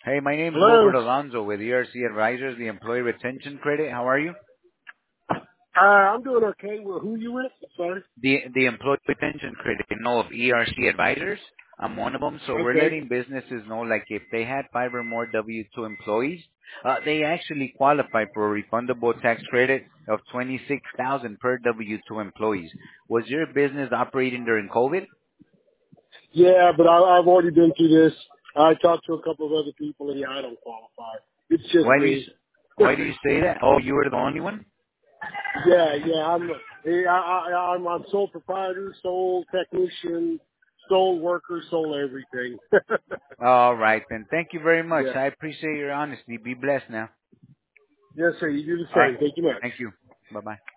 Hey, my name is Hello. Wilbert Alonzo with ERC Advisors, the Employee Retention Credit. How are you? I'm doing okay. Well, who you with? Sorry. The Employee Retention Credit, of ERC Advisors. I'm one of them. So we're Okay. letting businesses know, like, if they had 5 or more W-2 employees, they actually qualify for a refundable tax credit of 26,000 per W-2 employees. Was your business operating during COVID? Yeah, but I've already been through this. I talked to a couple of other people, and yeah, I don't qualify. It's just Why do you me. Why do you say that? Oh, you were the only one? yeah. I'm sole proprietor, sole technician, sole worker, sole everything. All right, then. Thank you very much. yeah. I appreciate your honesty. Be blessed now. Yes, sir. You do the All right. same. Thank you much. Thank you. Bye-bye.